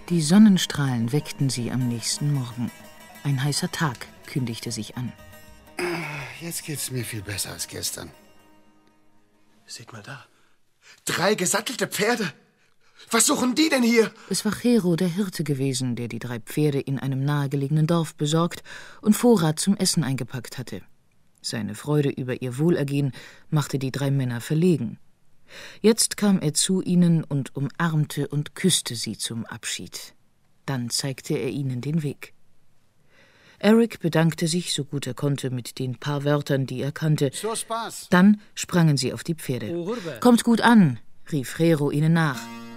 Die Sonnenstrahlen weckten sie am nächsten Morgen. Ein heißer Tag kündigte sich an. Jetzt geht's mir viel besser als gestern. Seht mal da. 3 gesattelte Pferde. Was suchen die denn hier? Es war Chero, der Hirte gewesen, der die 3 Pferde in einem nahegelegenen Dorf besorgt und Vorrat zum Essen eingepackt hatte. Seine Freude über ihr Wohlergehen machte die 3 Männer verlegen. Jetzt kam er zu ihnen und umarmte und küsste sie zum Abschied. Dann zeigte er ihnen den Weg. Eric bedankte sich, so gut er konnte, mit den paar Wörtern, die er kannte. So Spaß. Dann sprangen sie auf die Pferde. »Kommt gut an«, rief Chero ihnen nach.